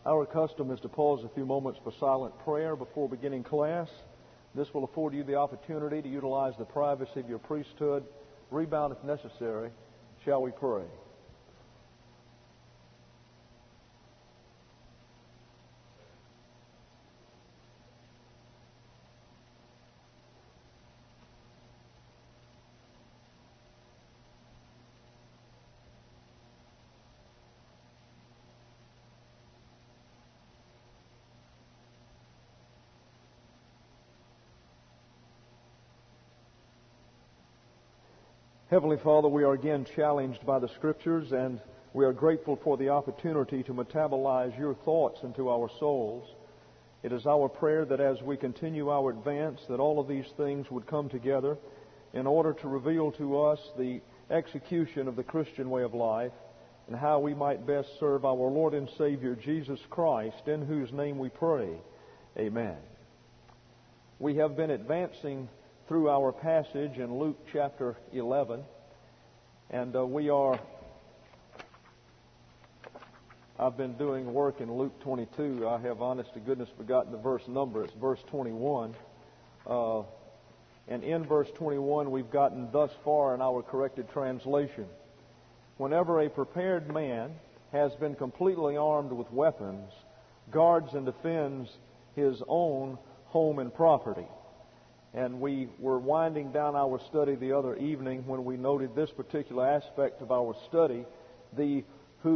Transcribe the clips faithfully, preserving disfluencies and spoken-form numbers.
Our custom is to pause a few moments for silent prayer before beginning class. This will afford you the opportunity to utilize the privacy of your priesthood. Rebound if necessary. Shall we pray? Heavenly Father, we are again challenged by the Scriptures, and we are grateful for the opportunity to metabolize your thoughts into our souls. It is our prayer that as we continue our advance, that all of these things would come together in order to reveal to us the execution of the Christian way of life and how we might best serve our Lord and Savior Jesus Christ, in whose name we pray. Amen. We have been advancing through our passage in Luke chapter eleven. And uh, we are, I've been doing work in Luke twenty-two. I have, honest to goodness, forgotten the verse number. It's verse twenty-one. Uh, and in verse twenty-one, we've gotten thus far in our corrected translation. Whenever a prepared man has been completely armed with weapons, guards and defends his own home and property. And we were winding down our study the other evening when we noted this particular aspect of our study, the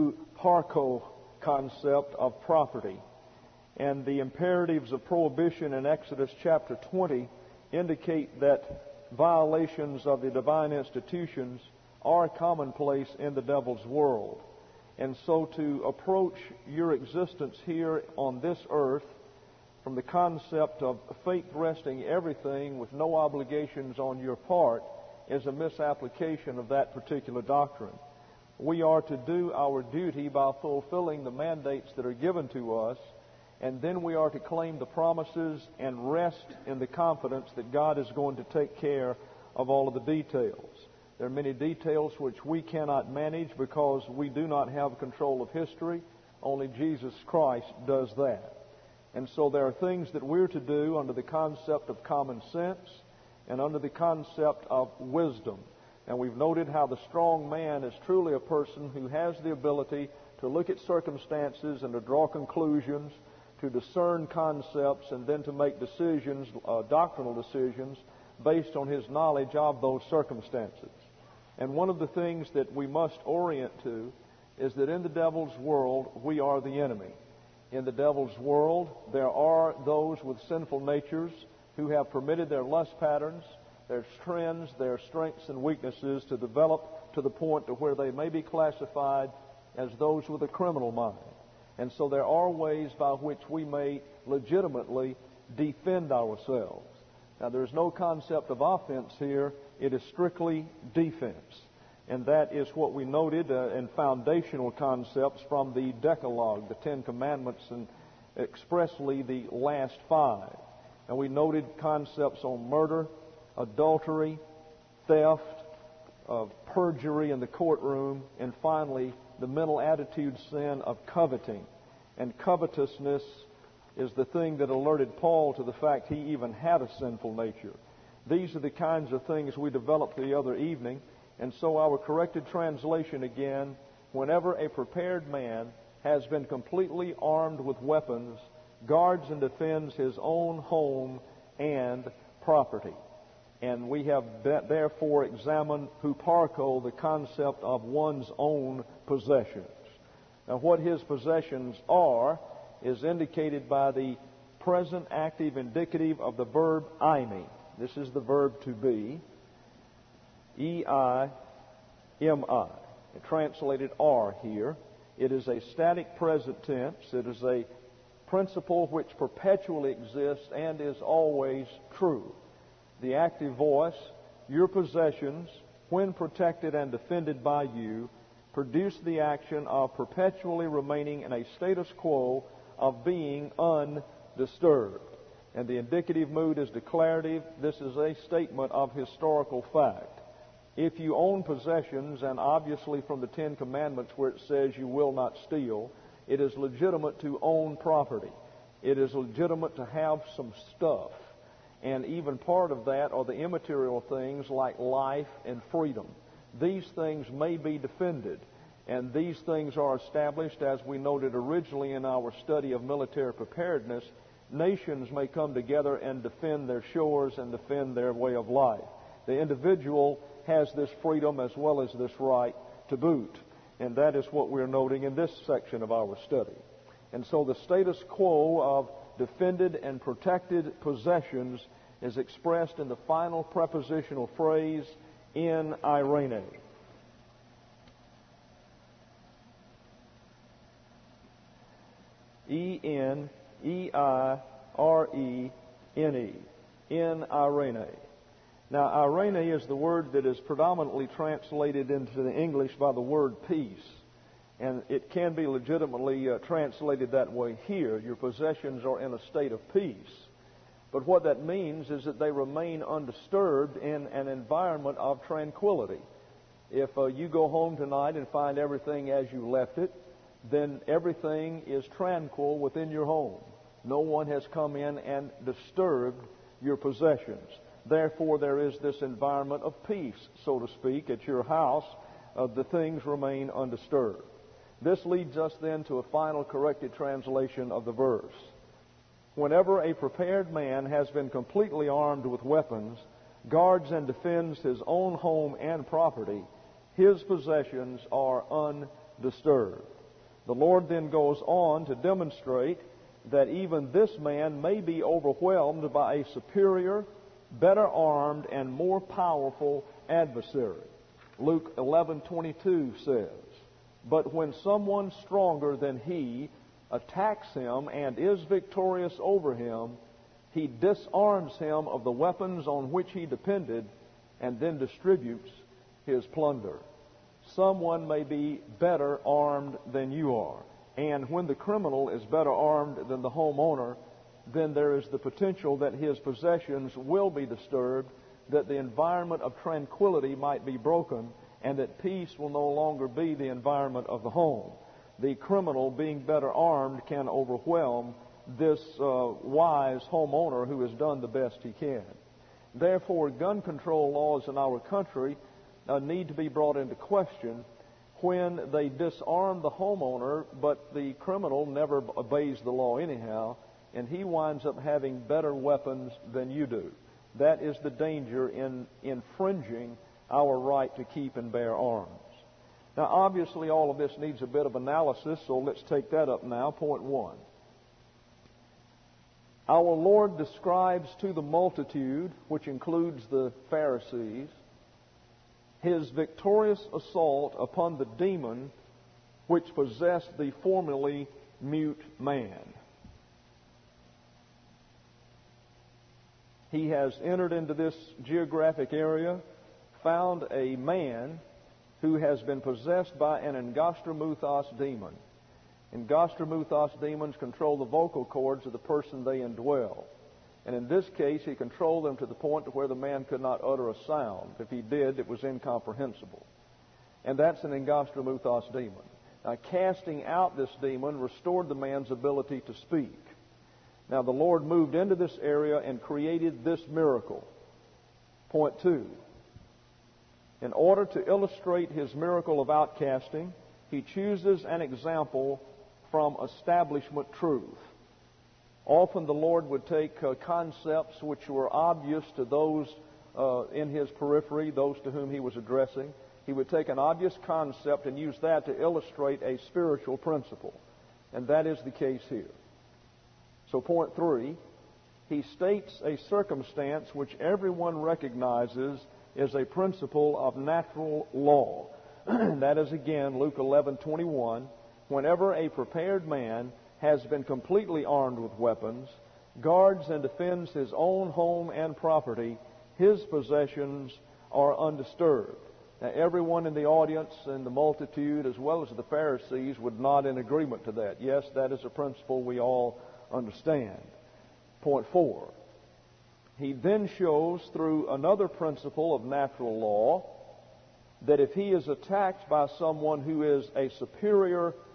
huparcho concept of property. And the imperatives of prohibition in Exodus chapter twenty indicate that violations of the divine institutions are commonplace in the devil's world. And so to approach your existence here on this earth from the concept of faith resting everything with no obligations on your part is a misapplication of that particular doctrine. We are to do our duty by fulfilling the mandates that are given to us, and then we are to claim the promises and rest in the confidence that God is going to take care of all of the details. There are many details which we cannot manage because we do not have control of history. Only Jesus Christ does that. And so there are things that we're to do under the concept of common sense and under the concept of wisdom. And we've noted how the strong man is truly a person who has the ability to look at circumstances and to draw conclusions, to discern concepts, and then to make decisions, uh, doctrinal decisions, based on his knowledge of those circumstances. And one of the things that we must orient to is that in the devil's world, we are the enemy. In the devil's world, there are those with sinful natures who have permitted their lust patterns, their trends, their strengths and weaknesses to develop to the point to where they may be classified as those with a criminal mind. And so there are ways by which we may legitimately defend ourselves. Now, there is no concept of offense here. It is strictly defense. And that is what we noted uh, in foundational concepts from the Decalogue, the Ten Commandments, and expressly the last five. And we noted concepts on murder, adultery, theft, uh, perjury in the courtroom, and finally the mental attitude sin of coveting. And covetousness is the thing that alerted Paul to the fact he even had a sinful nature. These are the kinds of things we developed the other evening. And so our corrected translation again, whenever a prepared man has been completely armed with weapons, guards and defends his own home and property. And we have therefore examined huparcho, the concept of one's own possessions. Now, what his possessions are is indicated by the present active indicative of the verb eimi. This is the verb to be. E I M I. Translated are here. It is a static present tense. It is a principle which perpetually exists and is always true. The active voice, your possessions, when protected and defended by you, produce the action of perpetually remaining in a status quo of being undisturbed. And the indicative mood is declarative. This is a statement of historical fact. If you own possessions, and obviously from the Ten Commandments where it says you will not steal, It is legitimate to own property. It is legitimate to have some stuff. And even part of that are the immaterial things like life and freedom. These things may be defended. And these things are established, as we noted originally in our study of military preparedness. Nations may come together and defend their shores and defend their way of life. The individual has this freedom as well as this right to boot. And that is what we're noting in this section of our study. And so the status quo of defended and protected possessions is expressed in the final prepositional phrase, in eirene. E N E I R E N E. In eirene. Now, eirene is the word that is predominantly translated into the English by the word peace. And it can be legitimately uh, translated that way here. Your possessions are in a state of peace. But what that means is that they remain undisturbed in an environment of tranquility. If uh, you go home tonight and find everything as you left it, then everything is tranquil within your home. No one has come in and disturbed your possessions. Therefore, there is this environment of peace, so to speak, at your house. Uh, the things remain undisturbed. This leads us then to a final corrected translation of the verse. Whenever a prepared man has been completely armed with weapons, guards and defends his own home and property, his possessions are undisturbed. The Lord then goes on to demonstrate that even this man may be overwhelmed by a superior, better armed, and more powerful adversary. Luke eleven twenty-two says, "But when someone stronger than he attacks him and is victorious over him, he disarms him of the weapons on which he depended and then distributes his plunder." Someone may be better armed than you are. And when the criminal is better armed than the homeowner, then there is the potential that his possessions will be disturbed, that the environment of tranquility might be broken, and that peace will no longer be the environment of the home. The criminal, being better armed, can overwhelm this uh, wise homeowner who has done the best he can. Therefore, gun control laws in our country uh, need to be brought into question when they disarm the homeowner, but the criminal never obeys the law anyhow, and he winds up having better weapons than you do. That is the danger in infringing our right to keep and bear arms. Now, obviously, all of this needs a bit of analysis, so let's take that up now. Point one. Our Lord describes to the multitude, which includes the Pharisees, His victorious assault upon the demon which possessed the formerly mute man. He has entered into this geographic area, found a man who has been possessed by an Angostramuthos demon. Angostramuthos demons control the vocal cords of the person they indwell. And in this case, he controlled them to the point to where the man could not utter a sound. If he did, it was incomprehensible. And that's an Angostramuthos demon. Now, casting out this demon restored the man's ability to speak. Now, the Lord moved into this area and created this miracle. Point two. In order to illustrate His miracle of outcasting, He chooses an example from establishment truth. Often the Lord would take uh, concepts which were obvious to those uh, in His periphery, those to whom He was addressing. He would take an obvious concept and use that to illustrate a spiritual principle. And that is the case here. So point three, He states a circumstance which everyone recognizes is a principle of natural law. That is again Luke eleven twenty-one. Whenever a prepared man has been completely armed with weapons, guards and defends his own home and property, his possessions are undisturbed. Now, everyone in the audience and the multitude, as well as the Pharisees, would nod in agreement to that. Yes, that is a principle we all understand. Point four. He then shows through another principle of natural law that if he is attacked by someone who is a superior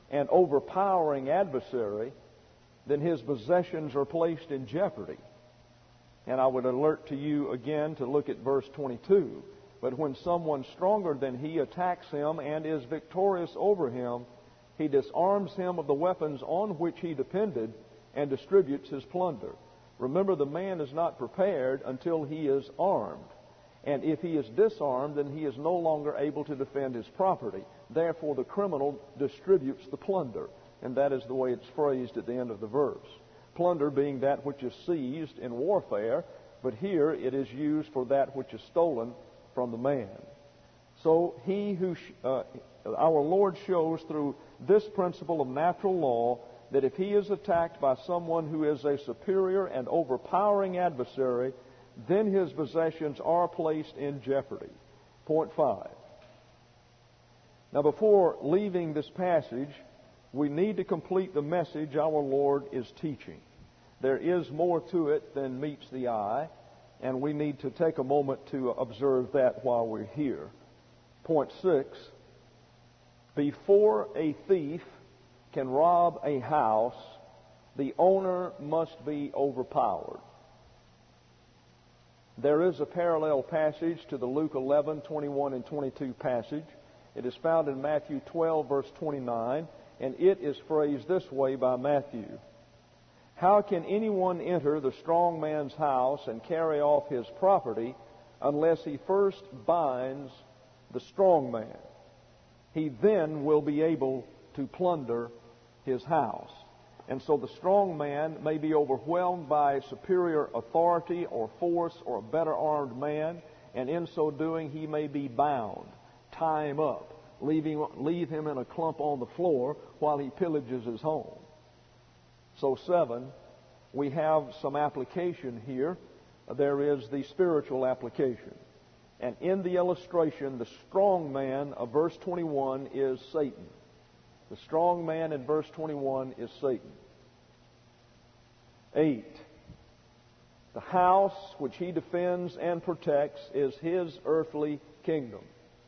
and overpowering adversary, then his possessions are placed in jeopardy. And I would alert to you again to look at verse twenty-two. But when someone stronger than he attacks him and is victorious over him, he disarms him of the weapons on which he depended and distributes his plunder. Remember, the man is not prepared until he is armed. And if he is disarmed, then he is no longer able to defend his property. Therefore, the criminal distributes the plunder. And that is the way it's phrased at the end of the verse. Plunder being that which is seized in warfare, but here it is used for that which is stolen from the man. So he who, uh, our Lord shows through this principle of natural law that if he is attacked by someone who is a superior and overpowering adversary, then his possessions are placed in jeopardy. Point five. Now, before leaving this passage, we need to complete the message our Lord is teaching. There is more to it than meets the eye, and we need to take a moment to observe that while we're here. Point six. Before a thief can rob a house, the owner must be overpowered. There is a parallel passage to the Luke eleven, twenty-one and twenty-two passage. It is found in Matthew twelve, verse twenty-nine, and it is phrased this way by Matthew. How can anyone enter the strong man's house and carry off his property unless he first binds the strong man? He then will be able to plunder his house. And so the strong man may be overwhelmed by superior authority or force or a better armed man, and in so doing he may be bound, tie him up, leave him, leave him in a clump on the floor while he pillages his home. So seven, we have some application here. There is the spiritual application. And in the illustration, the strong man of verse twenty-one is Satan. The strong man in verse twenty-one is Satan. Eight, the house which he defends and protects is his earthly kingdom.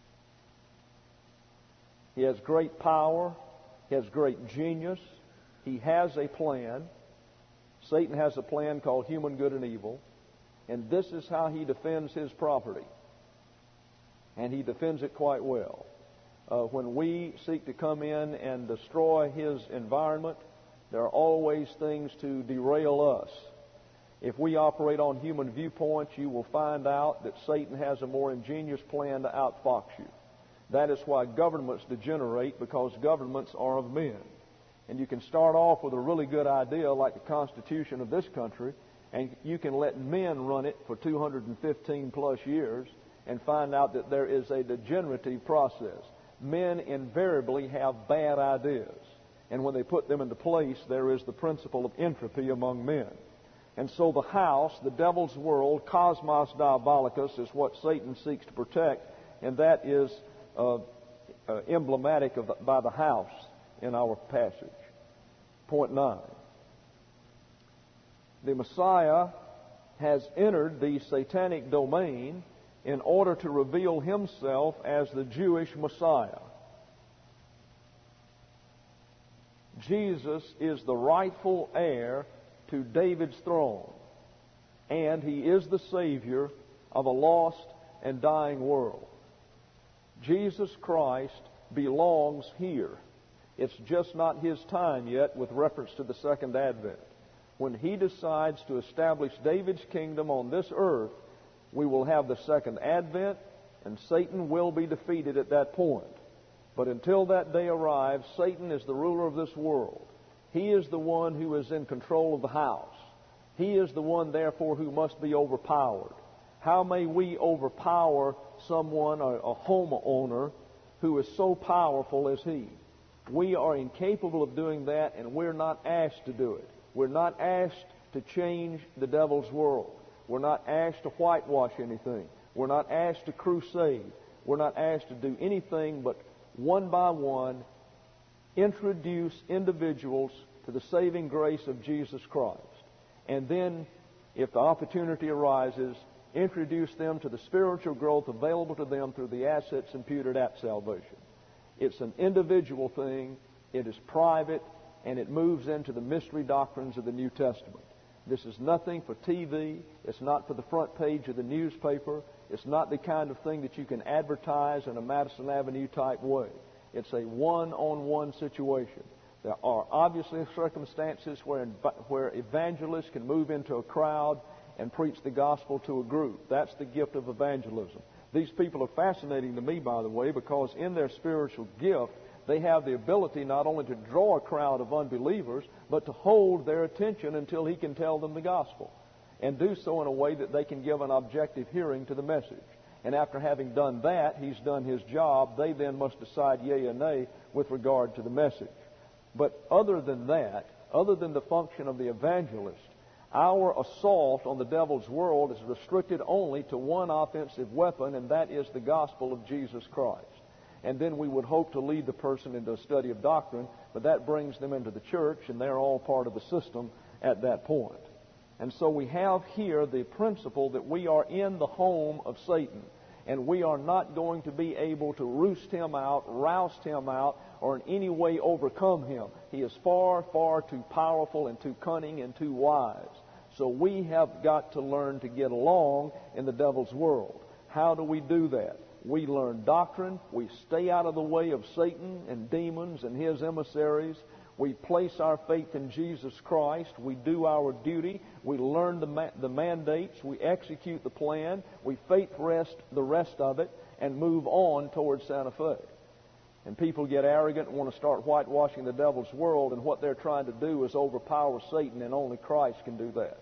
He has great power. He has great genius. He has a plan. Satan has a plan called human good and evil. And this is how he defends his property. And he defends it quite well. Uh, when we seek to come in and destroy his environment, there are always things to derail us. If we operate on human viewpoints, you will find out that Satan has a more ingenious plan to outfox you. That is why governments degenerate, because governments are of men. And you can start off with a really good idea like the Constitution of this country, and you can let men run it for two hundred fifteen plus years and find out that there is a degenerative process. Men invariably have bad ideas. And when they put them into place, there is the principle of entropy among men. And so the house, the devil's world, cosmos diabolicus, is what Satan seeks to protect. And that is uh, uh, emblematic of the, by the house in our passage. Point nine. The Messiah has entered the satanic domain in order to reveal himself as the Jewish Messiah. Jesus is the rightful heir to David's throne, and he is the Savior of a lost and dying world. Jesus Christ belongs here. It's just not his time yet with reference to the second advent. When he decides to establish David's kingdom on this earth, we will have the second advent, and Satan will be defeated at that point. But until that day arrives, Satan is the ruler of this world. He is the one who is in control of the house. He is the one, therefore, who must be overpowered. How may we overpower someone, a, a homeowner, who is so powerful as he? We are incapable of doing that, and we're not asked to do it. We're not asked to change the devil's world. We're not asked to whitewash anything. We're not asked to crusade. We're not asked to do anything but one by one introduce individuals to the saving grace of Jesus Christ. And then, if the opportunity arises, introduce them to the spiritual growth available to them through the assets imputed at salvation. It's an individual thing. it is private, and it moves into the mystery doctrines of the New Testament. This is nothing for T V. It's not for the front page of the newspaper. It's not the kind of thing that you can advertise in a Madison Avenue type way. It's a one-on-one situation. There are obviously circumstances where, where evangelists can move into a crowd and preach the gospel to a group. That's the gift of evangelism. These people are fascinating to me, by the way, because in their spiritual gift, they have the ability not only to draw a crowd of unbelievers, but to hold their attention until he can tell them the gospel, and do so in a way that they can give an objective hearing to the message. And after having done that, he's done his job. They then must decide yea or nay with regard to the message. But other than that, other than the function of the evangelist, our assault on the devil's world is restricted only to one offensive weapon, and that is the gospel of Jesus Christ. And then we would hope to lead the person into a study of doctrine, but that brings them into the church, and they're all part of the system at that point. And so we have here the principle that we are in the home of Satan, and we are not going to be able to roost him out, roust him out, or in any way overcome him. He is far, far too powerful and too cunning and too wise. So we have got to learn to get along in the devil's world. How do we do that? We learn doctrine. We stay out of the way of Satan and demons and his emissaries. We place our faith in Jesus Christ. We do our duty. We learn the, ma- the mandates. We execute the plan. We faith rest the rest of it and move on towards Santa Fe. And people get arrogant and want to start whitewashing the devil's world, and what they're trying to do is overpower Satan, and only Christ can do that.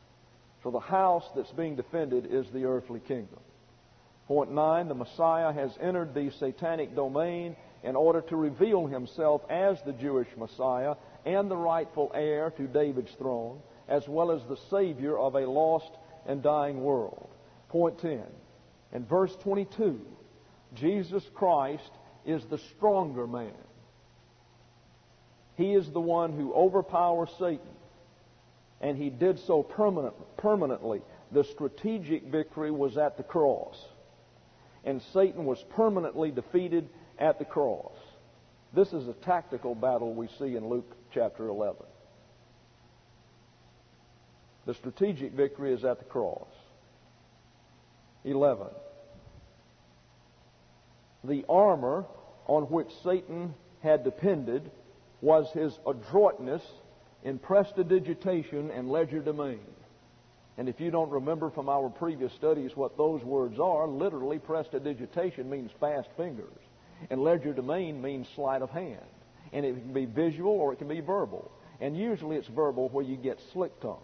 So the house that's being defended is the earthly kingdom. Point nine, the Messiah has entered the satanic domain in order to reveal himself as the Jewish Messiah and the rightful heir to David's throne, as well as the Savior of a lost and dying world. Point ten, in verse twenty-two, Jesus Christ is the stronger man. He is the one who overpowers Satan, and he did so permanent, permanently. The strategic victory was at the cross, and Satan was permanently defeated at the cross. This is a tactical battle we see in Luke chapter eleven. The strategic victory is at the cross. eleven. The armor on which Satan had depended was his adroitness in prestidigitation and legerdemain. And if you don't remember from our previous studies what those words are, literally prestidigitation means fast fingers, and legerdemain means sleight of hand. And it can be visual or it can be verbal. And usually it's verbal where you get slick-tongued.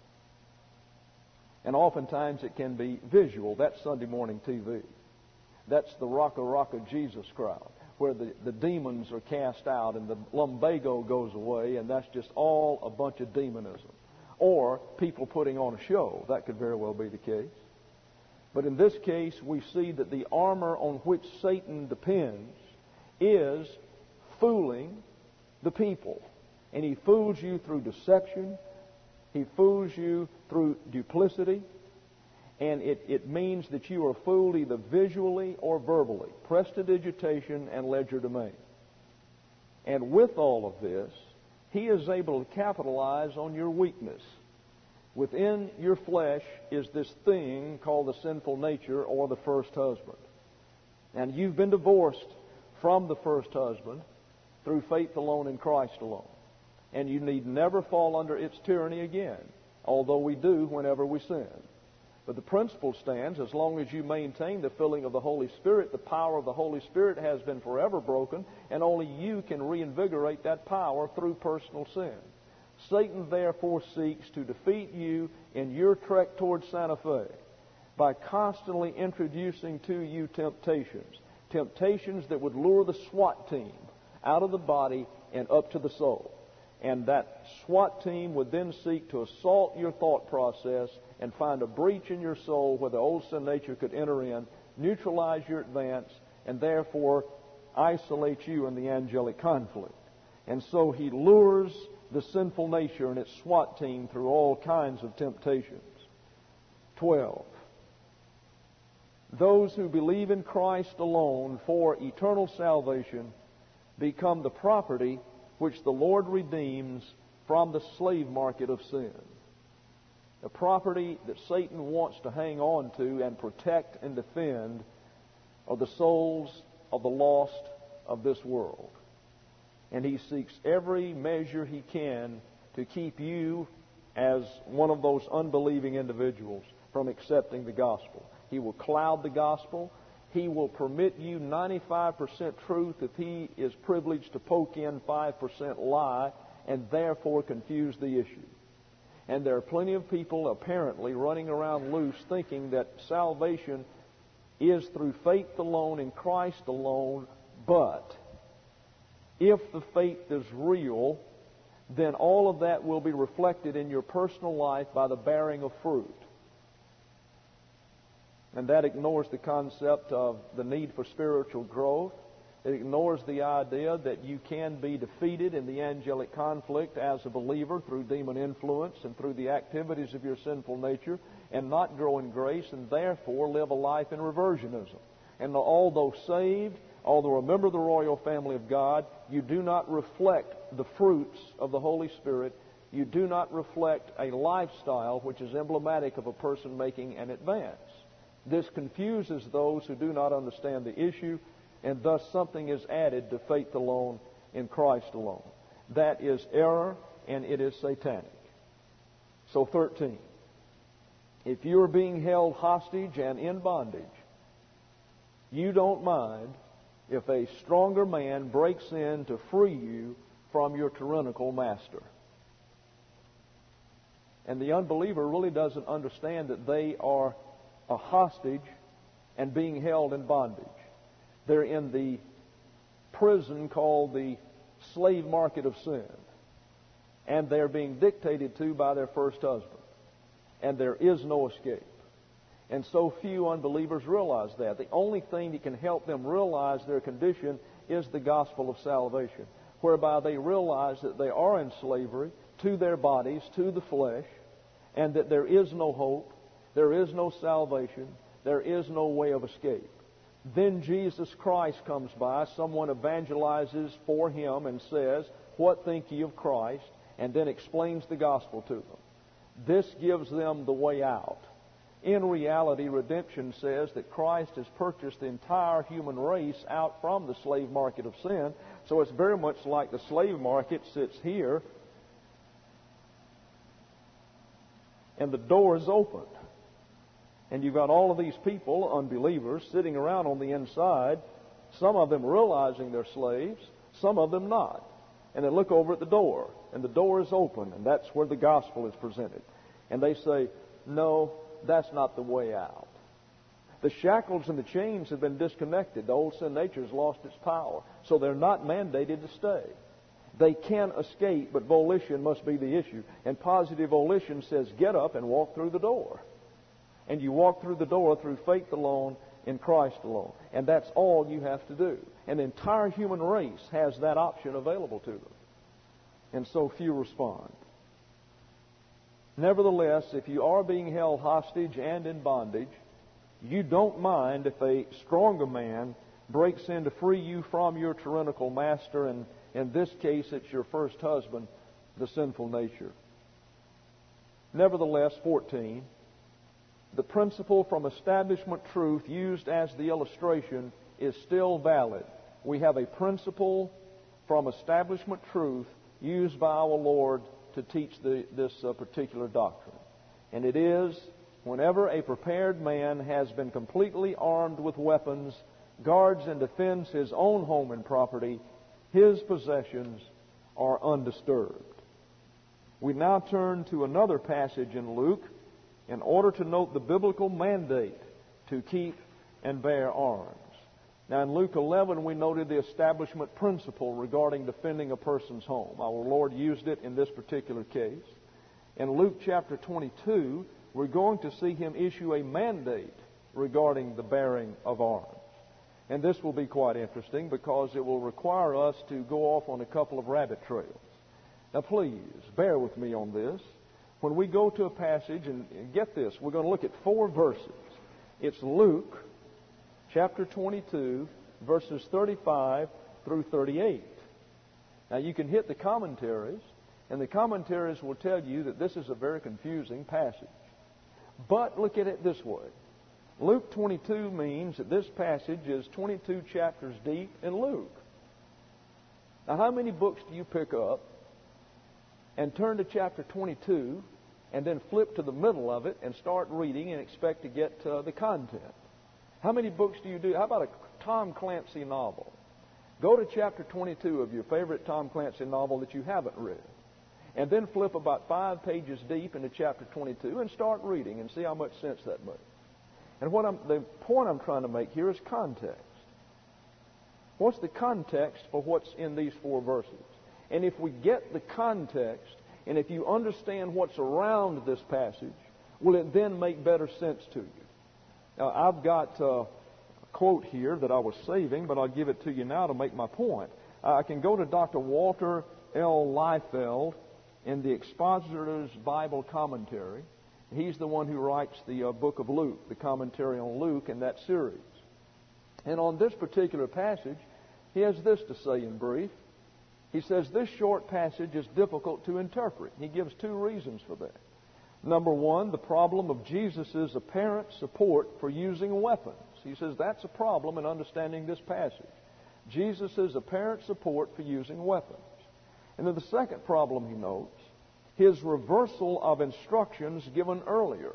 And oftentimes it can be visual. That's Sunday morning T V. That's the Rocka Rocka Jesus crowd, where the, the demons are cast out and the lumbago goes away, and that's just all a bunch of demonism. Or people putting on a show. That could very well be the case. But in this case, we see that the armor on which Satan depends is fooling the people. And he fools you through deception. He fools you through duplicity. And it, it means that you are fooled either visually or verbally. Prestidigitation and legerdemain. And with all of this, he is able to capitalize on your weakness. Within your flesh is this thing called the sinful nature, or the first husband. And you've been divorced from the first husband through faith alone in Christ alone. And you need never fall under its tyranny again, although we do whenever we sin. But the principle stands: as long as you maintain the filling of the Holy Spirit, the power of the Holy Spirit has been forever broken, and only you can reinvigorate that power through personal sin. Satan therefore seeks to defeat you in your trek towards Santa Fe by constantly introducing to you temptations. Temptations that would lure the SWAT team out of the body and up to the soul. And that SWAT team would then seek to assault your thought process and find a breach in your soul where the old sin nature could enter in, neutralize your advance, and therefore isolate you in the angelic conflict. And so he lures the sinful nature and its SWAT team through all kinds of temptations. Twelve. Those who believe in Christ alone for eternal salvation become the property which the Lord redeems from the slave market of sin. The property that Satan wants to hang on to and protect and defend are the souls of the lost of this world. And he seeks every measure he can to keep you as one of those unbelieving individuals from accepting the gospel. He will cloud the gospel. He will permit you ninety-five percent truth if he is privileged to poke in five percent lie and therefore confuse the issue. And there are plenty of people apparently running around loose thinking that salvation is through faith alone in Christ alone, but if the faith is real, then all of that will be reflected in your personal life by the bearing of fruit. And that ignores the concept of the need for spiritual growth. It ignores the idea that you can be defeated in the angelic conflict as a believer through demon influence and through the activities of your sinful nature and not grow in grace and therefore live a life in reversionism. And although saved, although a member of the royal family of God, you do not reflect the fruits of the Holy Spirit. You do not reflect a lifestyle which is emblematic of a person making an advance. This confuses those who do not understand the issue, and thus something is added to faith alone in Christ alone. That is error, and it is satanic. So thirteen. If you are being held hostage and in bondage, you don't mind if a stronger man breaks in to free you from your tyrannical master. And the unbeliever really doesn't understand that they are a hostage and being held in bondage. They're in the prison called the slave market of sin. And they're being dictated to by their first husband. And there is no escape. And so few unbelievers realize that. The only thing that can help them realize their condition is the gospel of salvation, whereby they realize that they are in slavery to their bodies, to the flesh, and that there is no hope, there is no salvation, there is no way of escape. Then Jesus Christ comes by, someone evangelizes for him and says, "What think ye of Christ?" and then explains the gospel to them. This gives them the way out. In reality, redemption says that Christ has purchased the entire human race out from the slave market of sin. So it's very much like the slave market sits here and the door is open. And you've got all of these people, unbelievers, sitting around on the inside, some of them realizing they're slaves, some of them not. And they look over at the door, and the door is open, and that's where the gospel is presented. And they say, "No, that's not the way out." The shackles and the chains have been disconnected. The old sin nature has lost its power. So they're not mandated to stay. They can escape, but volition must be the issue. And positive volition says, get up and walk through the door. And you walk through the door through faith alone in Christ alone. And that's all you have to do. And the entire human race has that option available to them. And so few respond. Nevertheless, if you are being held hostage and in bondage, you don't mind if a stronger man breaks in to free you from your tyrannical master, and in this case it's your first husband, the sinful nature. Nevertheless, fourteen, the principle from establishment truth used as the illustration is still valid. We have a principle from establishment truth used by our Lord to teach the, this uh, particular doctrine. And it is, whenever a prepared man has been completely armed with weapons, guards and defends his own home and property, his possessions are undisturbed. We now turn to another passage in Luke in order to note the biblical mandate to keep and bear arms. Now in Luke eleven we noted the establishment principle regarding defending a person's home. Our Lord used it in this particular case. In Luke chapter twenty-two, we're going to see Him issue a mandate regarding the bearing of arms. And this will be quite interesting because it will require us to go off on a couple of rabbit trails. Now please, bear with me on this. When we go to a passage, and get this, we're going to look at four verses. It's Luke chapter twenty-two, verses thirty-five through thirty-eight. Now, you can hit the commentaries, and the commentaries will tell you that this is a very confusing passage. But look at it this way. Luke twenty-two means that this passage is twenty-two chapters deep in Luke. Now, how many books do you pick up and turn to chapter twenty-two and then flip to the middle of it and start reading and expect to get uh, the content? How many books do you do? How about a Tom Clancy novel? Go to chapter twenty-two of your favorite Tom Clancy novel that you haven't read, and then flip about five pages deep into chapter twenty-two and start reading and see how much sense that makes. And what I'm, the point I'm trying to make here is context. What's the context for what's in these four verses? And if we get the context, and if you understand what's around this passage, will it then make better sense to you? Now, I've got uh, a quote here that I was saving, but I'll give it to you now to make my point. Uh, I can go to Doctor Walter L. Liefeld in the Expositor's Bible Commentary. He's the one who writes the uh, book of Luke, the commentary on Luke in that series. And on this particular passage, he has this to say in brief. He says this short passage is difficult to interpret. He gives two reasons for that. Number one, the problem of Jesus' apparent support for using weapons. He says that's a problem in understanding this passage. Jesus' apparent support for using weapons. And then the second problem he notes, his reversal of instructions given earlier.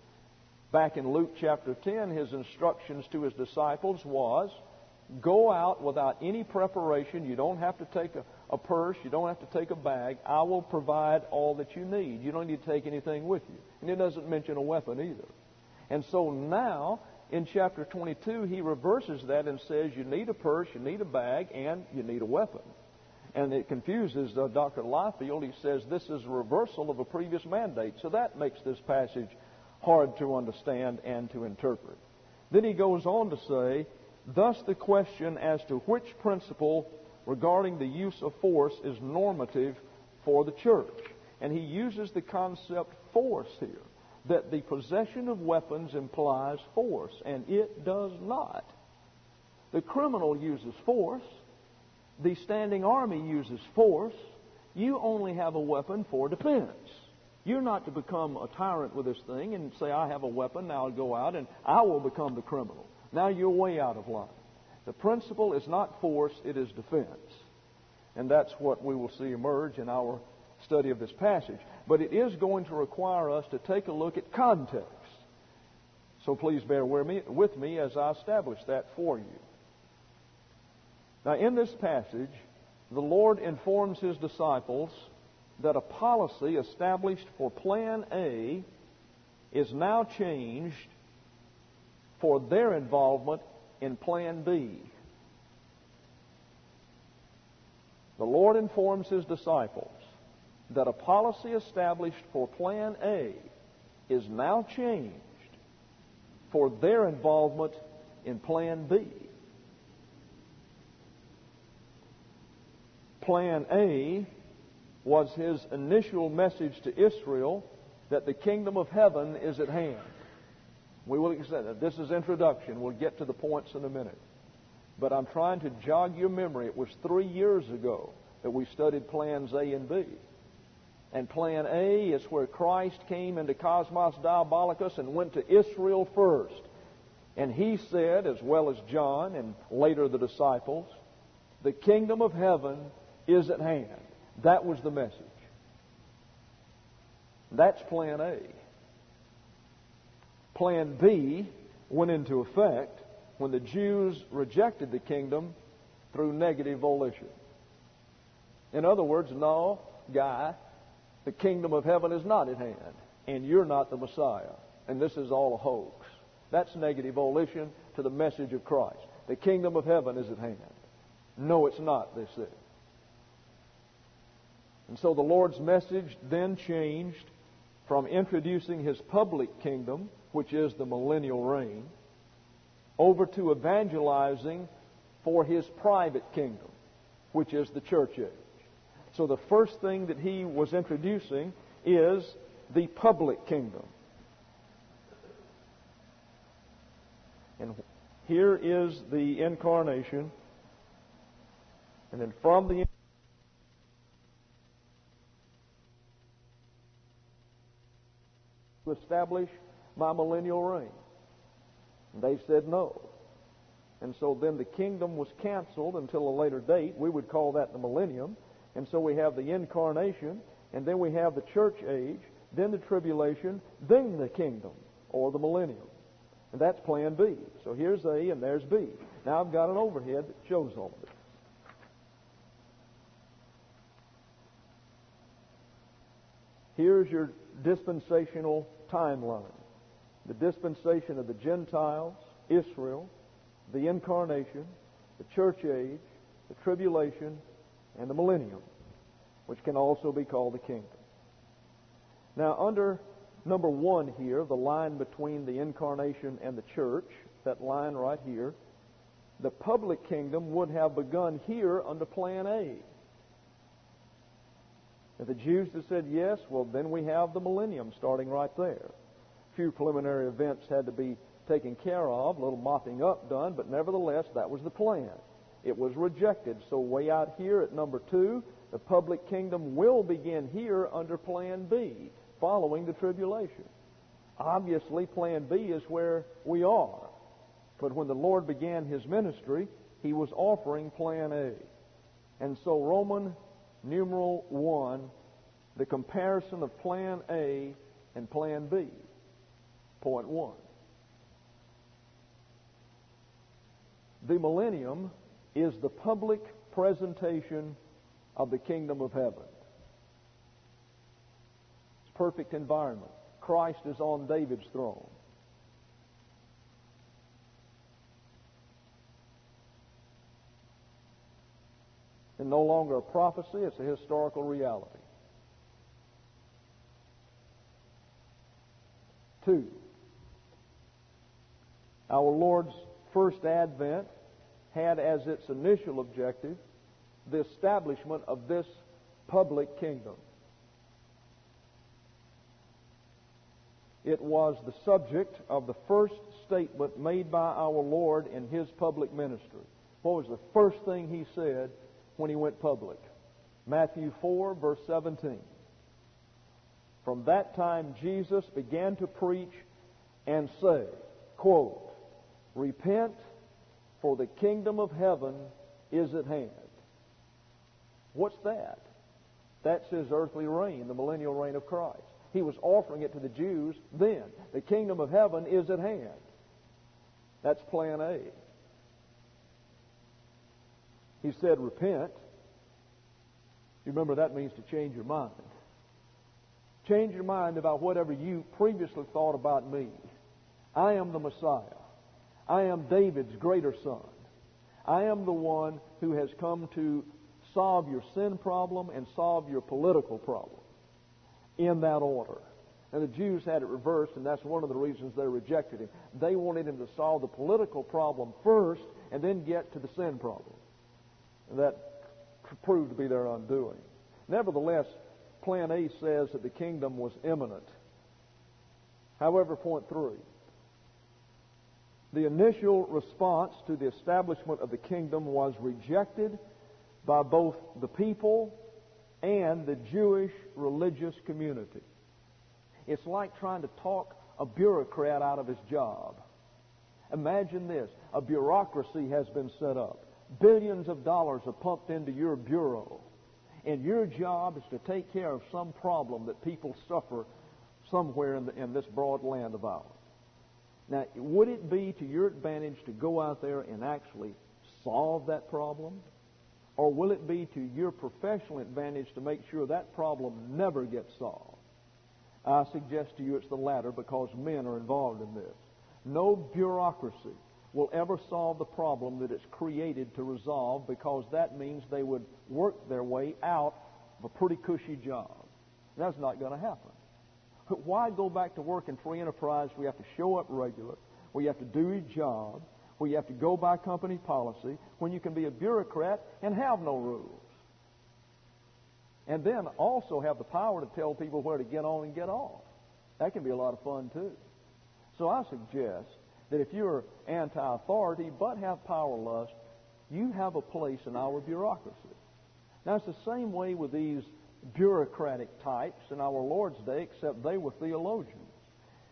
Back in Luke chapter ten, his instructions to his disciples was, go out without any preparation. You don't have to take a, a purse. You don't have to take a bag. I will provide all that you need. You don't need to take anything with you. And it doesn't mention a weapon either. And so now, in chapter twenty-two, he reverses that and says you need a purse, you need a bag, and you need a weapon. And it confuses uh, Doctor Liefeld. He says this is a reversal of a previous mandate. So that makes this passage hard to understand and to interpret. Then he goes on to say, thus the question as to which principle regarding the use of force is normative for the church. And he uses the concept force here, that the possession of weapons implies force, and it does not. The criminal uses force. The standing army uses force. You only have a weapon for defense. You're not to become a tyrant with this thing and say, I have a weapon, now I'll go out and I will become the criminal. Now you're way out of line. The principle is not force, it is defense. And that's what we will see emerge in our study of this passage. But it is going to require us to take a look at context. So please bear with me, with me as I establish that for you. Now, in this passage, the Lord informs His disciples that a policy established for Plan A is now changed for their involvement in Plan B. The Lord informs His disciples that a policy established for Plan A is now changed for their involvement in Plan B. Plan A was His initial message to Israel that the kingdom of heaven is at hand. We will accept that. This is introduction. We'll get to the points in a minute. But I'm trying to jog your memory. It was three years ago that we studied plans A and B. And Plan A is where Christ came into Cosmos Diabolicus and went to Israel first. And He said, as well as John and later the disciples, the kingdom of heaven is at hand. That was the message. That's Plan A. Plan B went into effect when the Jews rejected the kingdom through negative volition. In other words, no, guy, the kingdom of heaven is not at hand, and you're not the Messiah, and this is all a hoax. That's negative volition to the message of Christ. The kingdom of heaven is at hand. No, it's not, they said. And so the Lord's message then changed from introducing His public kingdom, which is the millennial reign, over to evangelizing for His private kingdom, which is the church age. So the first thing that He was introducing is the public kingdom. And here is the incarnation. And then from the to establish my millennial reign? And they said no. And so then the kingdom was canceled until a later date. We would call that the millennium. And so we have the incarnation, and then we have the church age, then the tribulation, then the kingdom, or the millennium. And that's plan B. So here's A and there's B. Now I've got an overhead that shows all of it. Here's your dispensational timeline. The dispensation of the Gentiles, Israel, the incarnation, the church age, the tribulation, and the millennium, which can also be called the kingdom. Now, under number one here, the line between the incarnation and the church, that line right here, the public kingdom would have begun here under plan A. If the Jews had said yes, well, then we have the millennium starting right there. A few preliminary events had to be taken care of, a little mopping up done, but nevertheless, that was the plan. It was rejected. So way out here at number two, the public kingdom will begin here under plan B, following the tribulation. Obviously, plan B is where we are. But when the Lord began His ministry, He was offering plan A. And so Roman numeral one, the comparison of plan A and plan B. Point one. The millennium is the public presentation of the kingdom of heaven. It's a perfect environment. Christ is on David's throne. And no longer a prophecy, it's a historical reality. Two, our Lord's first advent had as its initial objective the establishment of this public kingdom. It was the subject of the first statement made by our Lord in His public ministry. What was the first thing He said when He went public? Matthew four, verse seventeen. From that time Jesus began to preach and say, quote, "Repent, for the kingdom of heaven is at hand." What's that? That's His earthly reign, the millennial reign of Christ. He was offering it to the Jews then. The kingdom of heaven is at hand. That's plan A. He said, repent. You remember that means to change your mind. Change your mind about whatever you previously thought about me. I am the Messiah. I am David's greater son. I am the one who has come to solve your sin problem and solve your political problem in that order. And the Jews had it reversed, and that's one of the reasons they rejected Him. They wanted Him to solve the political problem first and then get to the sin problem. And that proved to be their undoing. Nevertheless, plan A says that the kingdom was imminent. However, point three, the initial response to the establishment of the kingdom was rejected by both the people and the Jewish religious community. It's like trying to talk a bureaucrat out of his job. Imagine this. A bureaucracy has been set up. Billions of dollars are pumped into your bureau. And your job is to take care of some problem that people suffer somewhere in, the, in this broad land of ours. Now, would it be to your advantage to go out there and actually solve that problem? Or will it be to your professional advantage to make sure that problem never gets solved? I suggest to you it's the latter, because men are involved in this. No bureaucracy will ever solve the problem that it's created to resolve, because that means they would work their way out of a pretty cushy job. That's not going to happen. Why go back to work in free enterprise where you have to show up regular, where you have to do your job, where you have to go by company policy, when you can be a bureaucrat and have no rules? And then also have the power to tell people where to get on and get off. That can be a lot of fun too. So I suggest that if you're anti-authority but have power lust, you have a place in our bureaucracy. Now, it's the same way with these bureaucratic types in our Lord's day, except they were theologians.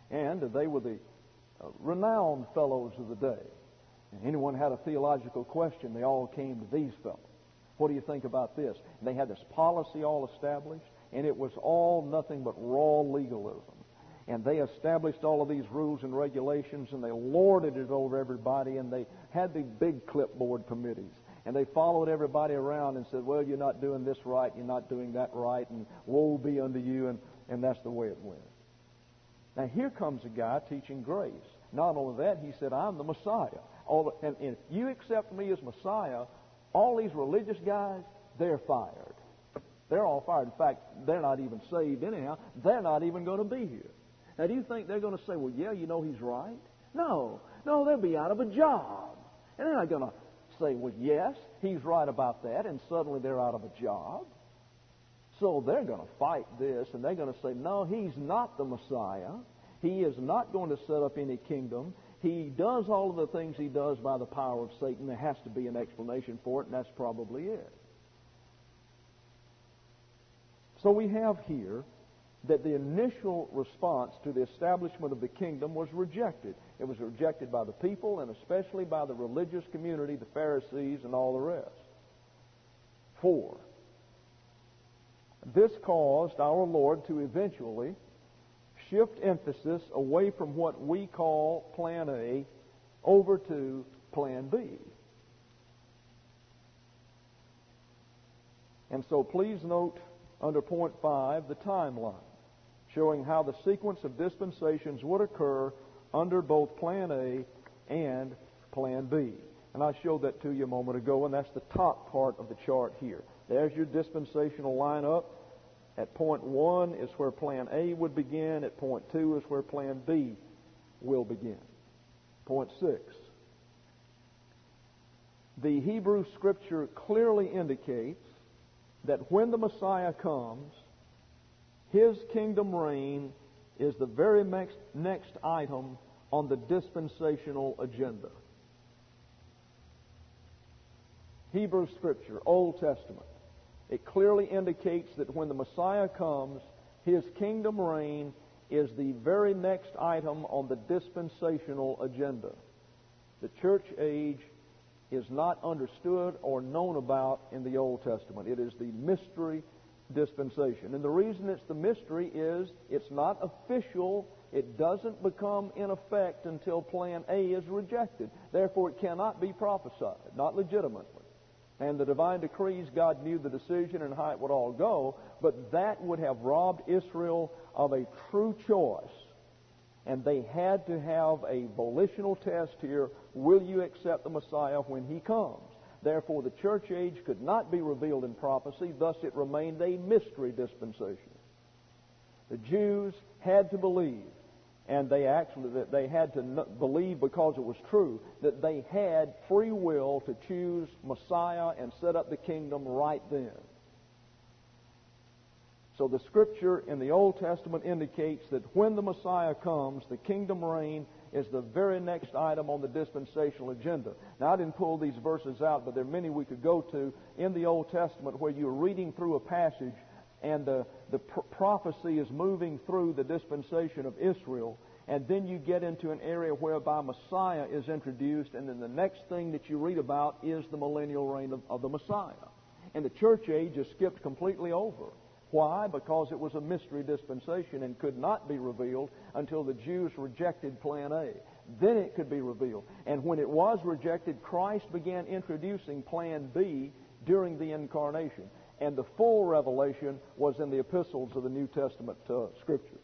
And they were the uh, renowned fellows of the day. And anyone had a theological question, they all came to these fellows. What do you think about this? And they had this policy all established, and it was all nothing but raw legalism. And they established all of these rules and regulations, and they lorded it over everybody, and they had the big clipboard committees. And they followed everybody around and said, well, you're not doing this right, you're not doing that right, and woe be unto you, and, and that's the way it went. Now here comes a guy teaching grace. Not only that, he said, I'm the Messiah. All the, and, and if you accept me as Messiah, all these religious guys, they're fired. They're all fired. In fact, they're not even saved anyhow. They're not even going to be here. Now, do you think they're going to say, well, yeah, you know he's right? No. No, they'll be out of a job. And they're not going to say, well, yes, he's right about that, and suddenly they're out of a job. So they're going to fight this, and they're going to say, no, he's not the Messiah. He is not going to set up any kingdom. He does all of the things he does by the power of Satan. There has to be an explanation for it, and that's probably it. So we have here that the initial response to the establishment of the kingdom was rejected. It was rejected by the people, and especially by the religious community, the Pharisees, and all the rest. Four, this caused our Lord to eventually shift emphasis away from what we call Plan A over to Plan B. And so please note under point five the timeline, showing how the sequence of dispensations would occur under both Plan A and Plan B. And I showed that to you a moment ago, and that's the top part of the chart here. There's your dispensational lineup. At point one is where Plan A would begin. At point two is where Plan B will begin. Point six. The Hebrew Scripture clearly indicates that when the Messiah comes, His kingdom reign is the very next, next item on the dispensational agenda. Hebrew Scripture, Old Testament. It clearly indicates that when the Messiah comes, His kingdom reign is the very next item on the dispensational agenda. The church age is not understood or known about in the Old Testament. It is the mystery dispensation. And the reason it's the mystery is it's not official. It doesn't become in effect until Plan A is rejected. Therefore, it cannot be prophesied, not legitimately. And the divine decrees, God knew the decision and how it would all go, but that would have robbed Israel of a true choice. And they had to have a volitional test here. Will you accept the Messiah when He comes? Therefore, the church age could not be revealed in prophecy. Thus, it remained a mystery dispensation. The Jews had to believe, and they actually that they had to believe because it was true, that they had free will to choose Messiah and set up the kingdom right then. So the Scripture in the Old Testament indicates that when the Messiah comes, the kingdom reign is the very next item on the dispensational agenda. Now, I didn't pull these verses out, but there are many we could go to in the Old Testament where you're reading through a passage and the, the pr- prophecy is moving through the dispensation of Israel, and then you get into an area whereby Messiah is introduced, and then the next thing that you read about is the millennial reign of, of the Messiah. And the church age is skipped completely over. Why? Because it was a mystery dispensation and could not be revealed until the Jews rejected Plan A. Then it could be revealed. And when it was rejected, Christ began introducing Plan B during the incarnation. And the full revelation was in the epistles of the New Testament uh, Scriptures.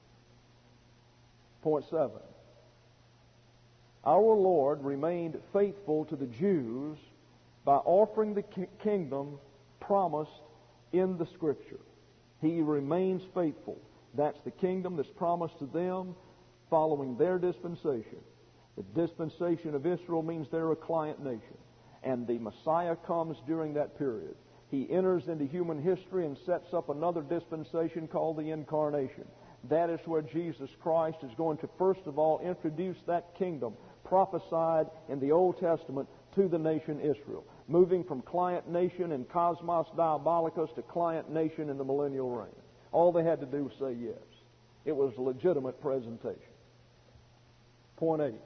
Point seven. Our Lord remained faithful to the Jews by offering the ki- kingdom promised in the Scripture. He remains faithful. That's the kingdom that's promised to them following their dispensation. The dispensation of Israel means they're a client nation. And the Messiah comes during that period. He enters into human history and sets up another dispensation called the Incarnation. That is where Jesus Christ is going to first of all introduce that kingdom prophesied in the Old Testament to the nation Israel, moving from client nation in Cosmos Diabolicus to client nation in the millennial reign. All they had to do was say yes. It was a legitimate presentation. Point eight.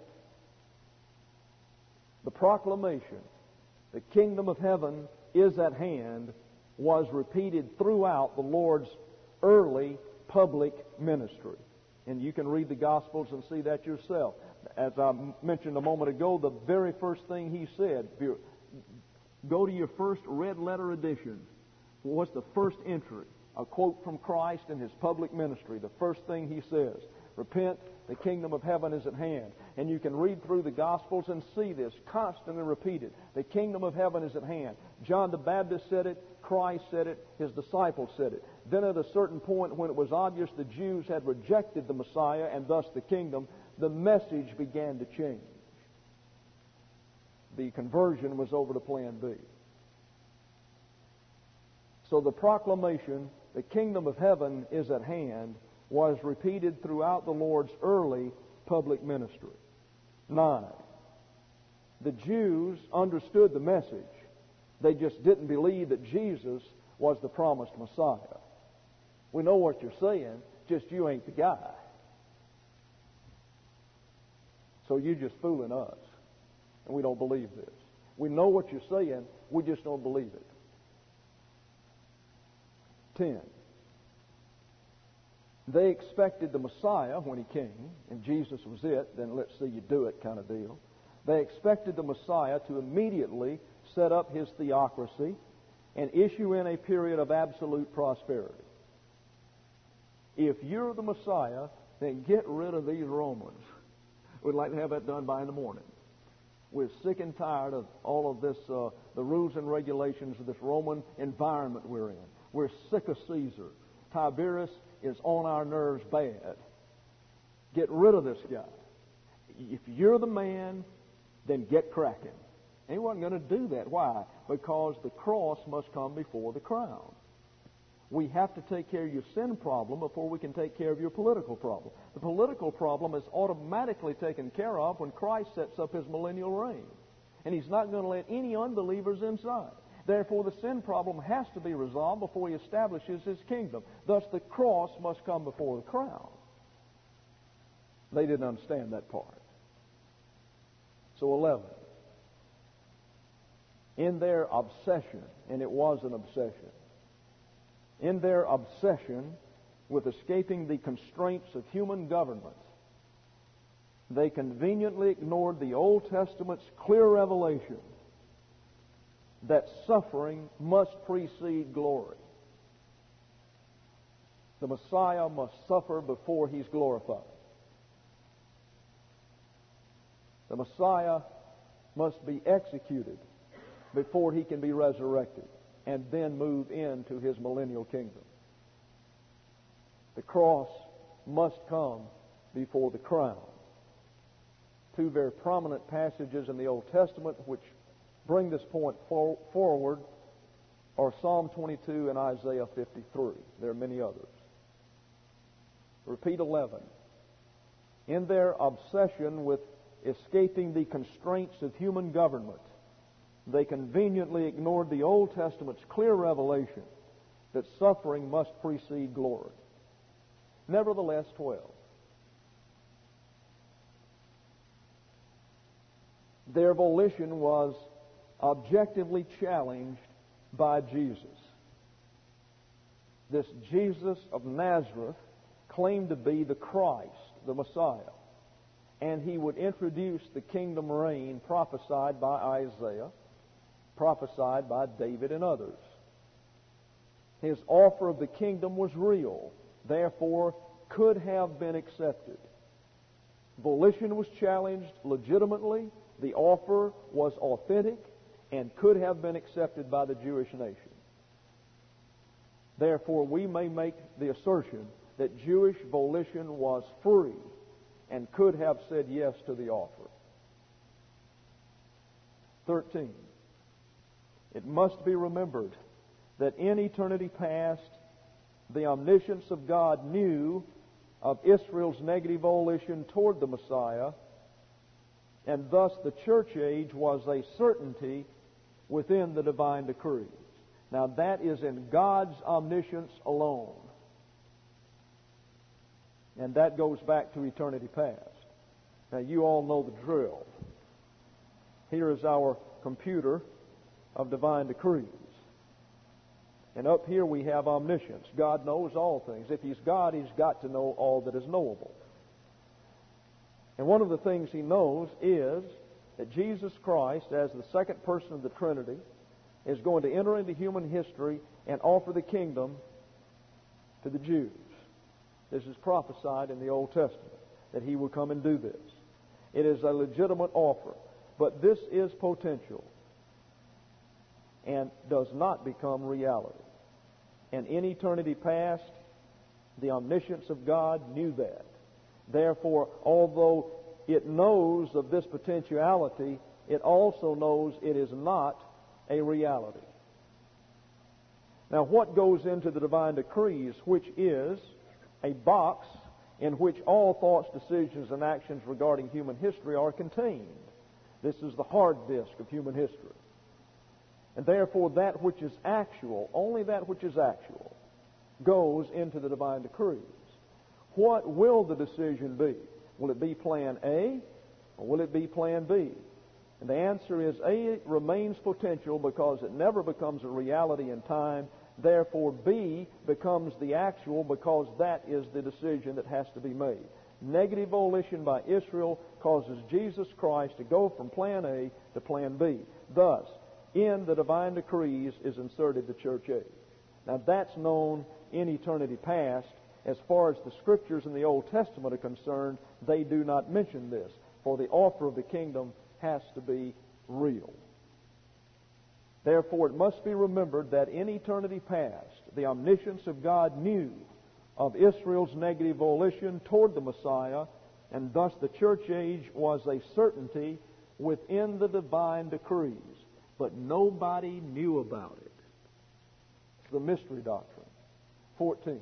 The proclamation, the kingdom of heaven is at hand, was repeated throughout the Lord's early public ministry. And you can read the Gospels and see that yourself. As I mentioned a moment ago, the very first thing he said, if you go to your first red letter edition, what's the first entry? A quote from Christ in his public ministry. The first thing he says, repent, the kingdom of heaven is at hand. And you can read through the Gospels and see this constantly repeated. The kingdom of heaven is at hand. John the Baptist said it. Christ said it. His disciples said it. Then at a certain point when it was obvious the Jews had rejected the Messiah and thus the kingdom, the message began to change. The conversion was over to Plan B. So the proclamation, the kingdom of heaven is at hand, was repeated throughout the Lord's early public ministry. Nine. The Jews understood the message. They just didn't believe that Jesus was the promised Messiah. We know what you're saying, just you ain't the guy. So you're just fooling us. And we don't believe this. We know what you're saying, we just don't believe it. Ten. They expected the Messiah when he came, and Jesus was it, then let's see you do it kind of deal. They expected the Messiah to immediately set up his theocracy and issue in a period of absolute prosperity. If you're the Messiah, then get rid of these Romans. We'd like to have that done by in the morning. We're sick and tired of all of this, uh, the rules and regulations of this Roman environment we're in. We're sick of Caesar. Tiberius is on our nerves bad. Get rid of this guy. If you're the man, then get cracking. And he wasn't going to do that. Why? Because the cross must come before the crown. We have to take care of your sin problem before we can take care of your political problem. The political problem is automatically taken care of when Christ sets up his millennial reign. And he's not going to let any unbelievers inside. Therefore, the sin problem has to be resolved before he establishes his kingdom. Thus, the cross must come before the crown. They didn't understand that part. So, eleven. In their obsession, and it was an obsession, in their obsession with escaping the constraints of human government, they conveniently ignored the Old Testament's clear revelation that suffering must precede glory. The Messiah must suffer before he's glorified. The Messiah must be executed before he can be resurrected and then move into his millennial kingdom. The cross must come before the crown. Two very prominent passages in the Old Testament which bring this point for, forward are Psalm twenty-two and Isaiah fifty-three. There are many others. Repeat eleven. In their obsession with escaping the constraints of human government, they conveniently ignored the Old Testament's clear revelation that suffering must precede glory. Nevertheless, twelve. Their volition was objectively challenged by Jesus. This Jesus of Nazareth claimed to be the Christ, the Messiah, and he would introduce the kingdom reign prophesied by Isaiah, prophesied by David and others. His offer of the kingdom was real, therefore could have been accepted. Volition was challenged legitimately, the offer was authentic, and could have been accepted by the Jewish nation. Therefore, we may make the assertion that Jewish volition was free and could have said yes to the offer. Thirteen. It must be remembered that in eternity past, the omniscience of God knew of Israel's negative volition toward the Messiah, and thus the church age was a certainty within the divine decrees. Now that is in God's omniscience alone. And that goes back to eternity past. Now, you all know the drill. Here is our computer of divine decrees. And up here we have omniscience. God knows all things. If He's God, He's got to know all that is knowable. And one of the things He knows is that Jesus Christ, as the second person of the Trinity, is going to enter into human history and offer the kingdom to the Jews. This is prophesied in the Old Testament, that He will come and do this. It is a legitimate offer, but this is potential and does not become reality. And in eternity past, the omniscience of God knew that. Therefore, although it knows of this potentiality, it also knows it is not a reality. Now, what goes into the divine decrees, which is a box in which all thoughts, decisions, and actions regarding human history are contained. This is the hard disk of human history. And therefore, that which is actual, only that which is actual, goes into the divine decrees. What will the decision be? Will it be plan A, or will it be plan B? And the answer is A remains potential because it never becomes a reality in time. Therefore, B becomes the actual because that is the decision that has to be made. Negative volition by Israel causes Jesus Christ to go from plan A to plan B. Thus, in the divine decrees is inserted the church age. Now, that's known in eternity past. As far as the Scriptures in the Old Testament are concerned, they do not mention this, for the offer of the kingdom has to be real. Therefore, it must be remembered that in eternity past, the omniscience of God knew of Israel's negative volition toward the Messiah, and thus the church age was a certainty within the divine decrees. But nobody knew about it. It's the mystery doctrine. fourteen.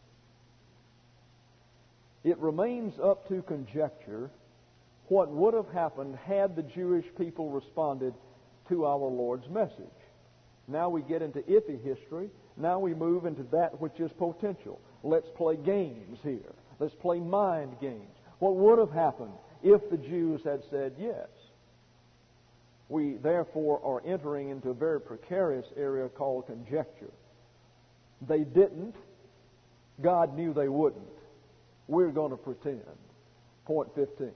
It remains up to conjecture what would have happened had the Jewish people responded to our Lord's message. Now we get into iffy history. Now we move into that which is potential. Let's play games here. Let's play mind games. What would have happened if the Jews had said yes? We therefore are entering into a very precarious area called conjecture. They didn't. God knew they wouldn't. We're going to pretend. Point fifteen.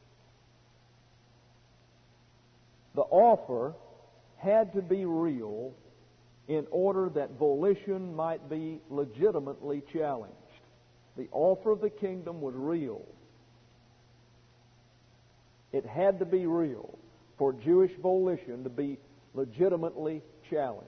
The offer had to be real in order that volition might be legitimately challenged. The offer of the kingdom was real. It had to be real for Jewish volition to be legitimately challenged.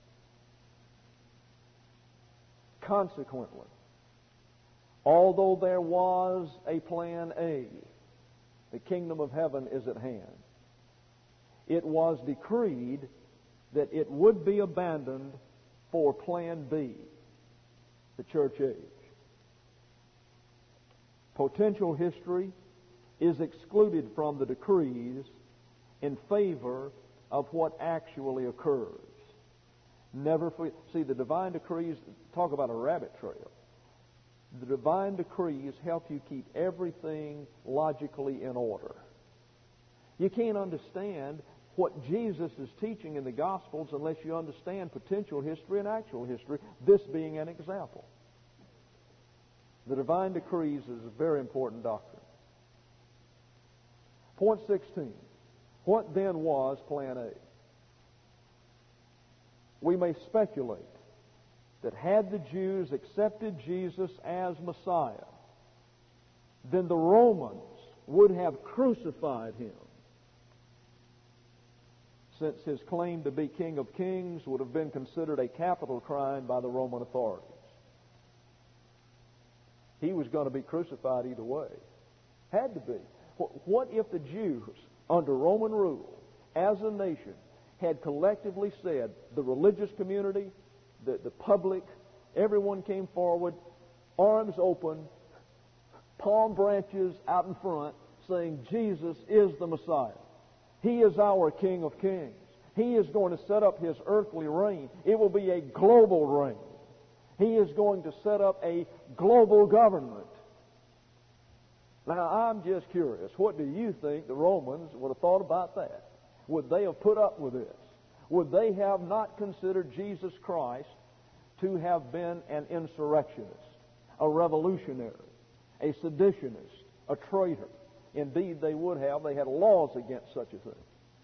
Consequently, although there was a plan A, the kingdom of heaven is at hand, it was decreed that it would be abandoned for plan B, the church age. Potential history is excluded from the decrees in favor of what actually occurs. Never forget. See, the divine decrees, talk about a rabbit trail. The divine decrees help you keep everything logically in order. You can't understand what Jesus is teaching in the Gospels unless you understand potential history and actual history, this being an example. The divine decrees is a very important doctrine. Point sixteen. What then was plan A? We may speculate that had the Jews accepted Jesus as Messiah, then the Romans would have crucified Him, since His claim to be King of Kings would have been considered a capital crime by the Roman authorities. He was going to be crucified either way. Had to be. What if the Jews, under Roman rule, as a nation, had collectively said, the religious community, the, the public, everyone came forward, arms open, palm branches out in front, saying, Jesus is the Messiah. He is our King of Kings. He is going to set up His earthly reign. It will be a global reign. He is going to set up a global government. Now, I'm just curious. What do you think the Romans would have thought about that? Would they have put up with this? Would they have not considered Jesus Christ to have been an insurrectionist, a revolutionary, a seditionist, a traitor? Indeed, they would have. They had laws against such a thing.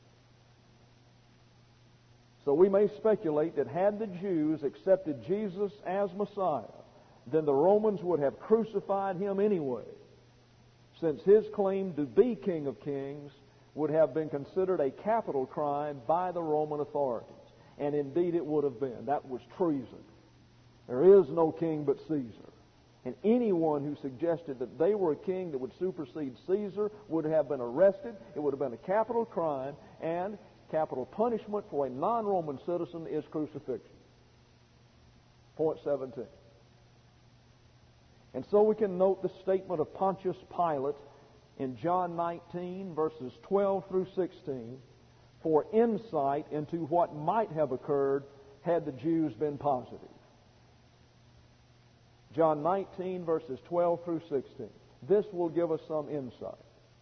So we may speculate that had the Jews accepted Jesus as Messiah, then the Romans would have crucified him anyway, since his claim to be King of Kings would have been considered a capital crime by the Roman authorities. And indeed it would have been. That was treason. There is no king but Caesar. And anyone who suggested that they were a king that would supersede Caesar would have been arrested. It would have been a capital crime, and capital punishment for a non-Roman citizen is crucifixion. Point seventeen. And so we can note the statement of Pontius Pilate in John nineteen, verses twelve through sixteen, for insight into what might have occurred had the Jews been positive. John nineteen, verses twelve through sixteen. This will give us some insight.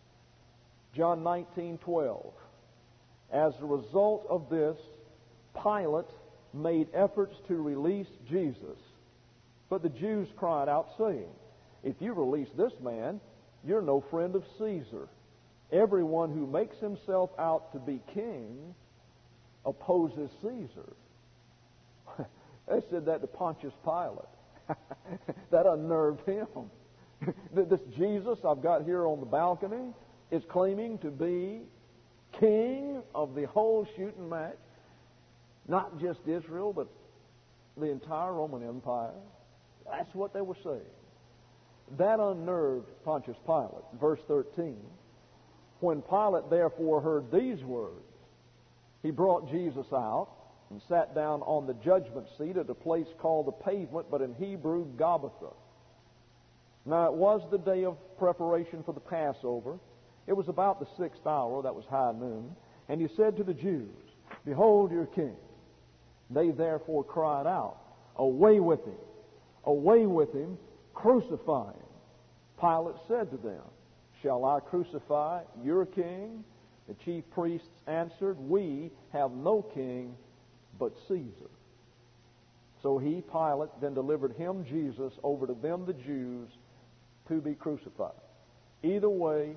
John nineteen, twelve. As a result of this, Pilate made efforts to release Jesus. But the Jews cried out, saying, if you release this man, you're no friend of Caesar. Everyone who makes himself out to be king opposes Caesar. They said that to Pontius Pilate. That unnerved him. This Jesus I've got here on the balcony is claiming to be king of the whole shooting match. Not just Israel, but the entire Roman Empire. That's what they were saying. That unnerved Pontius Pilate. Verse thirteen. When Pilate therefore heard these words, he brought Jesus out and sat down on the judgment seat at a place called the Pavement, but in Hebrew, Gabbatha. Now it was the day of preparation for the Passover. It was about the sixth hour, that was high noon. And he said to the Jews, behold your king. They therefore cried out, away with him, away with him, crucify him. Pilate said to them, shall I crucify your king? The chief priests answered, we have no king but Caesar. So he, Pilate, then delivered him, Jesus, over to them, the Jews, to be crucified. Either way,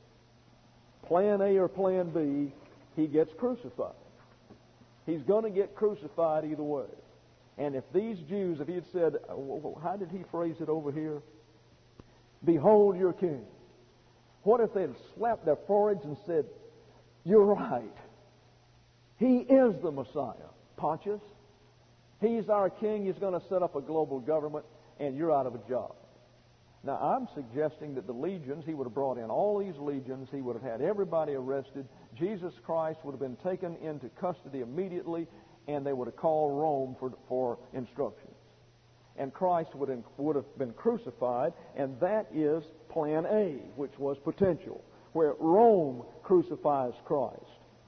plan A or plan B, he gets crucified. He's going to get crucified either way. And if these Jews, if he had said, how did he phrase it over here? Behold your king. What if they had slapped their foreheads and said, you're right. He is the Messiah. Pontius, he's our king. He's going to set up a global government, and you're out of a job. Now, I'm suggesting that the legions, he would have brought in all these legions. He would have had everybody arrested. Jesus Christ would have been taken into custody immediately, and they would have called Rome for, for instructions. And Christ would have, would have been crucified, and that is plan A, which was potential, where Rome crucifies Christ.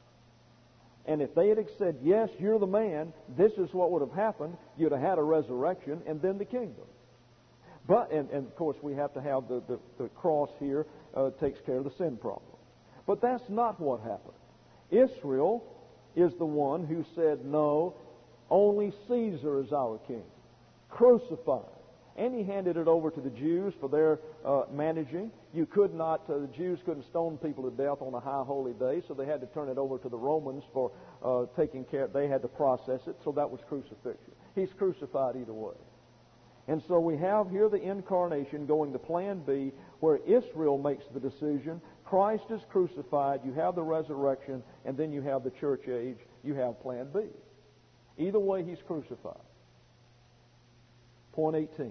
And if they had said, yes, you're the man, this is what would have happened, you'd have had a resurrection and then the kingdom. But, and, and of course, we have to have the, the, the cross here, uh, takes care of the sin problem. But that's not what happened. Israel is the one who said, no, only Caesar is our king. Crucified. And he handed it over to the Jews for their uh, managing. You could not, uh, the Jews couldn't stone people to death on a high holy day, so they had to turn it over to the Romans for uh, taking care. They had to process it, so that was crucifixion. He's crucified either way. And so we have here the incarnation going to plan B, where Israel makes the decision. Christ is crucified, you have the resurrection, and then you have the church age, you have plan B. Either way, he's crucified. Point eighteen.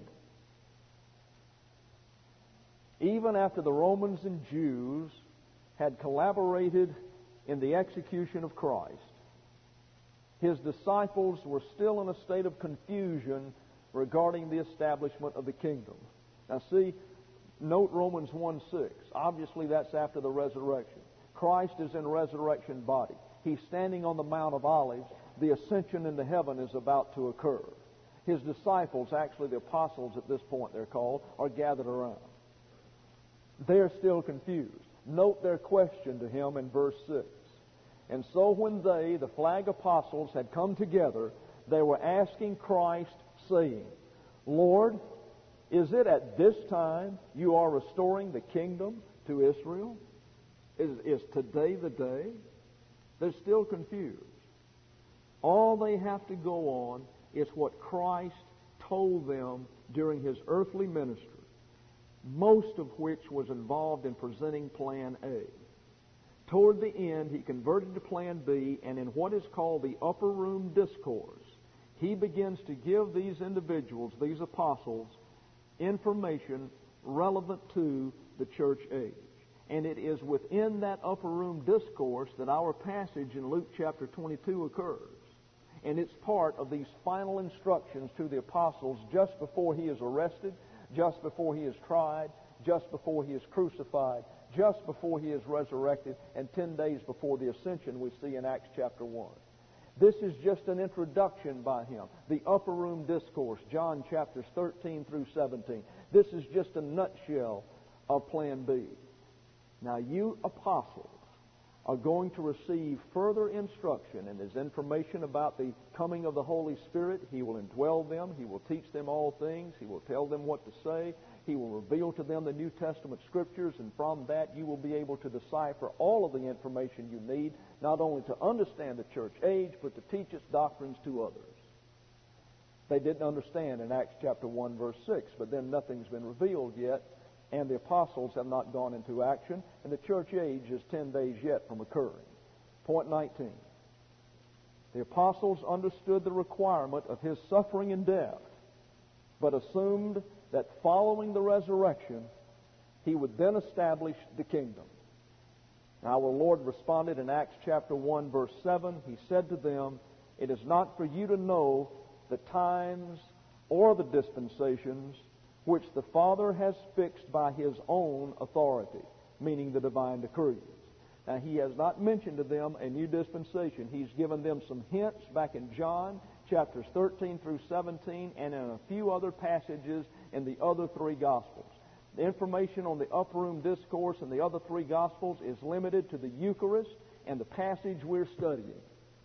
Even after the Romans and Jews had collaborated in the execution of Christ, his disciples were still in a state of confusion regarding the establishment of the kingdom. Now see, note Romans one six. Obviously that's after the resurrection. Christ is in resurrection body. He's standing on the Mount of Olives. The ascension into heaven is about to occur. His disciples, actually the apostles at this point they're called, are gathered around. They're still confused. Note their question to him in verse six. And so when they, the flag apostles, had come together, they were asking Christ, saying, Lord, is it at this time you are restoring the kingdom to Israel? Is, is today the day? They're still confused. All they have to go on is what Christ told them during his earthly ministry, most of which was involved in presenting Plan A. Toward the end, he converted to Plan B, and in what is called the Upper Room Discourse, he begins to give these individuals, these apostles, information relevant to the church age. And it is within that Upper Room Discourse that our passage in Luke chapter twenty-two occurs. And it's part of these final instructions to the apostles just before he is arrested, just before he is tried, just before he is crucified, just before he is resurrected, and ten days before the ascension we see in Acts chapter one. This is just an introduction by him. The Upper Room Discourse, John chapters thirteen through seventeen. This is just a nutshell of Plan B. Now you apostles are going to receive further instruction, and there's information about the coming of the Holy Spirit. He will indwell them. He will teach them all things. He will tell them what to say. He will reveal to them the New Testament Scriptures, and from that you will be able to decipher all of the information you need, not only to understand the church age, but to teach its doctrines to others. They didn't understand in Acts chapter one, verse six, but then nothing's been revealed yet, and the apostles have not gone into action, and the church age is ten days yet from occurring. Point nineteen. The apostles understood the requirement of his suffering and death, but assumed that following the resurrection, he would then establish the kingdom. Now, our Lord responded in Acts chapter one, verse seven. He said to them, "It is not for you to know the times or the dispensations which the Father has fixed by his own authority," meaning the divine decrees. Now, he has not mentioned to them a new dispensation. He's given them some hints back in John chapters thirteen through seventeen and in a few other passages in the other three Gospels. The information on the Upper Room Discourse in the other three Gospels is limited to the Eucharist and the passage we're studying.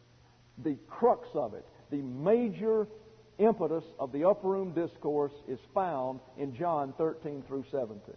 The crux of it, the major impetus of the Upper Room Discourse is found in John thirteen through seventeen.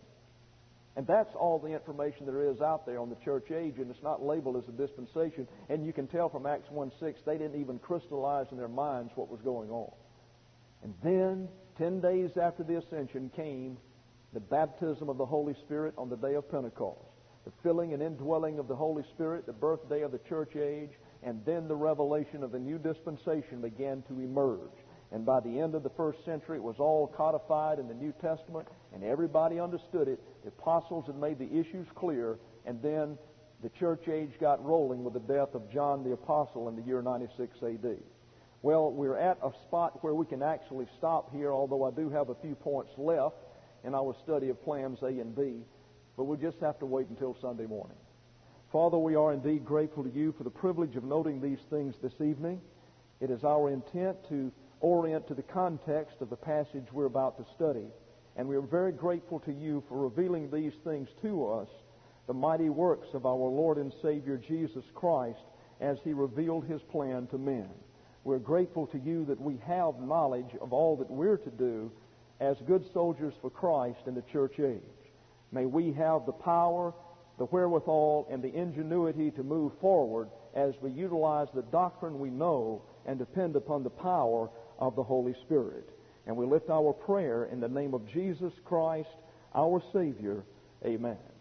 And that's all the information there is out there on the church age, and it's not labeled as a dispensation. And you can tell from Acts one six, they didn't even crystallize in their minds what was going on. And then, ten days after the ascension, came the baptism of the Holy Spirit on the day of Pentecost, the filling and indwelling of the Holy Spirit, the birthday of the church age, and then the revelation of the new dispensation began to emerge. And by the end of the first century, it was all codified in the New Testament, and everybody understood it. The apostles had made the issues clear, and then the church age got rolling with the death of John the Apostle in the year ninety-six A D. Well, we're at a spot where we can actually stop here, although I do have a few points left in our study of plans A and B, but we'll just have to wait until Sunday morning. Father, we are indeed grateful to you for the privilege of noting these things this evening. It is our intent to orient to the context of the passage we're about to study. And we are very grateful to you for revealing these things to us, the mighty works of our Lord and Savior Jesus Christ as he revealed his plan to men. We're grateful to you that we have knowledge of all that we're to do as good soldiers for Christ in the church age. May we have the power, the wherewithal, and the ingenuity to move forward as we utilize the doctrine we know and depend upon the power of the Holy Spirit. And we lift our prayer in the name of Jesus Christ, our Savior. Amen.